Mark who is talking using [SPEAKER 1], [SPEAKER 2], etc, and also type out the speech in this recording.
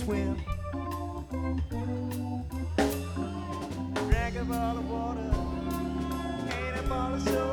[SPEAKER 1] swim. Drink a bottle of water, ain't a bottle of soda.